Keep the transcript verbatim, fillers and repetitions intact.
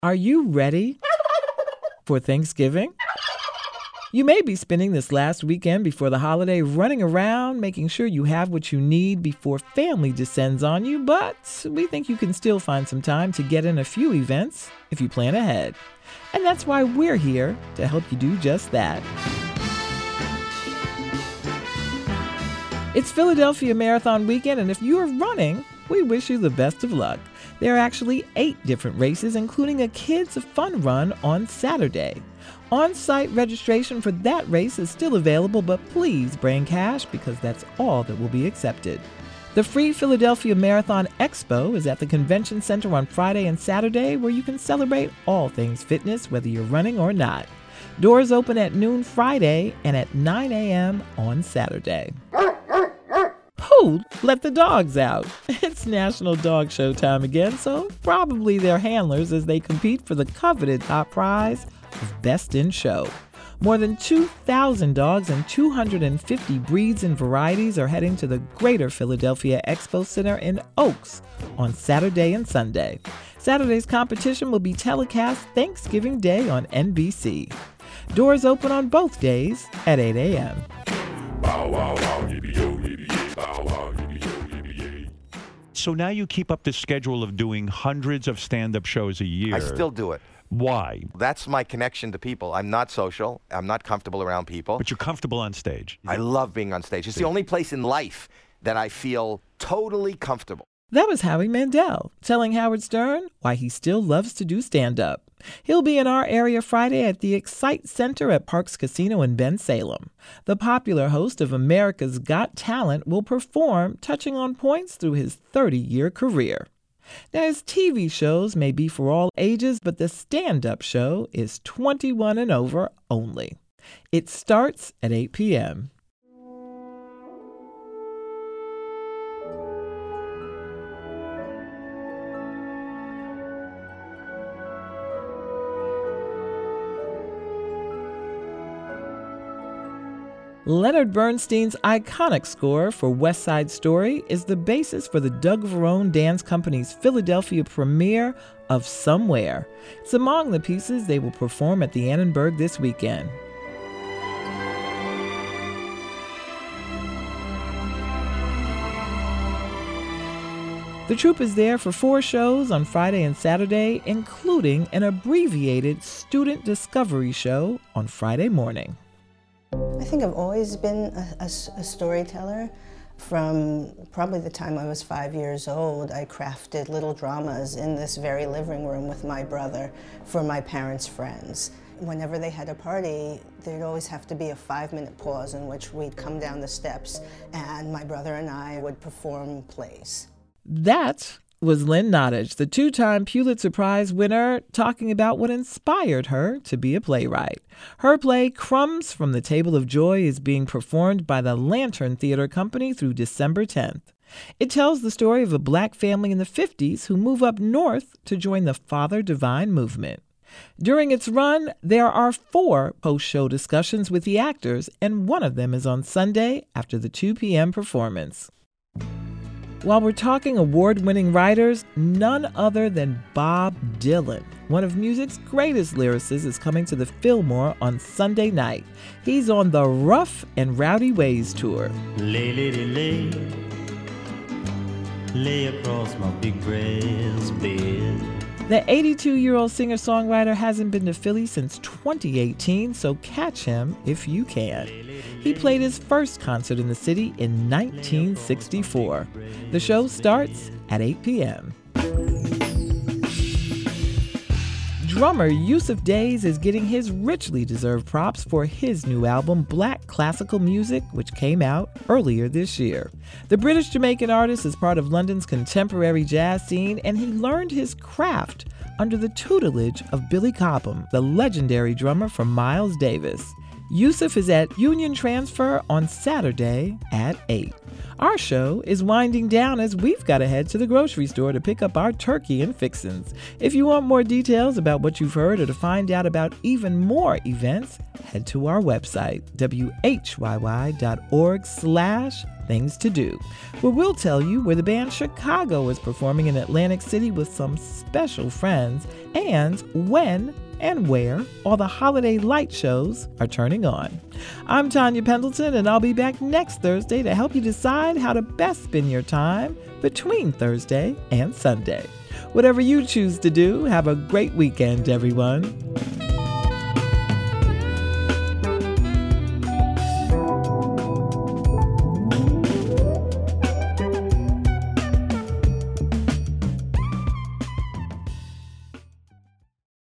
Are you ready for Thanksgiving? You may be spending this last weekend before the holiday running around, making sure you have what you need before family descends on you, but we think you can still find some time to get in a few events if you plan ahead. And that's why we're here to help you do just that. It's Philadelphia Marathon Weekend, and if you're running, we wish you the best of luck. There are actually eight different races, including a Kids Fun Run on Saturday. On-site registration for that race is still available, but please bring cash because that's all that will be accepted. The free Philadelphia Marathon Expo is at the Convention Center on Friday and Saturday, where you can celebrate all things fitness, whether you're running or not. Doors open at noon Friday and at nine a.m. on Saturday. Who let the dogs out? It's National Dog Show time again, so probably their handlers as they compete for the coveted top prize of Best in Show. More than two thousand dogs and two hundred fifty breeds and varieties are heading to the Greater Philadelphia Expo Center in Oaks on Saturday and Sunday. Saturday's competition will be telecast Thanksgiving Day on N B C. Doors open on both days at eight a.m. Bow, wow, wow, yippee-yo, yippee-yay. Bow, wow, yippee-yo, yippee-yay. So now you keep up the schedule of doing hundreds of stand-up shows a year. I still do it. Why? That's my connection to people. I'm not social. I'm not comfortable around people. But you're comfortable on stage. I love being on stage. It's the only place in life that I feel totally comfortable. That was Howie Mandel telling Howard Stern why he still loves to do stand-up. He'll be in our area Friday at the Excite Center at Parks Casino in Bensalem. The popular host of America's Got Talent will perform, touching on points through his thirty-year career. Now, his T V shows may be for all ages, but the stand-up show is twenty-one and over only. It starts at eight p.m. Leonard Bernstein's iconic score for West Side Story is the basis for the Doug Verone Dance Company's Philadelphia premiere of Somewhere. It's among the pieces they will perform at the Annenberg this weekend. The troupe is there for four shows on Friday and Saturday, including an abbreviated student discovery show on Friday morning. I think I've always been a, a, a storyteller. From probably the time I was five years old, I crafted little dramas in this very living room with my brother for my parents' friends. Whenever they had a party, there'd always have to be a five-minute pause in which we'd come down the steps and my brother and I would perform plays. That was Lynn Nottage, the two-time Pulitzer Prize winner, talking about what inspired her to be a playwright. Her play, Crumbs from the Table of Joy, is being performed by the Lantern Theater Company through December tenth. It tells the story of a black family in the fifties who move up north to join the Father Divine movement. During its run, there are four post-show discussions with the actors, and one of them is on Sunday after the two p.m. performance. While we're talking award-winning writers, none other than Bob Dylan, one of music's greatest lyricists, is coming to the Fillmore on Sunday night. He's on the Rough and Rowdy Ways tour. Lay, lady, lay, lay across my big brass bed. The eighty-two-year-old singer-songwriter hasn't been to Philly since twenty eighteen, so catch him if you can. He played his first concert in the city in nineteen sixty-four. The show starts at eight p.m. Drummer Yusuf Days is getting his richly deserved props for his new album, Black Classical Music, which came out earlier this year. The British-Jamaican artist is part of London's contemporary jazz scene, and he learned his craft under the tutelage of Billy Cobham, the legendary drummer from Miles Davis. Yusuf is at Union Transfer on Saturday at eight. Our show is winding down as we've got to head to the grocery store to pick up our turkey and fixins. If you want more details about what you've heard or to find out about even more events, head to our website, w h y y dot org slash things to do, where we'll tell you where the band Chicago is performing in Atlantic City with some special friends, and when and where all the holiday light shows are turning on. I'm Tanya Pendleton, and I'll be back next Thursday to help you decide how to best spend your time between Thursday and Sunday. Whatever you choose to do, have a great weekend, everyone.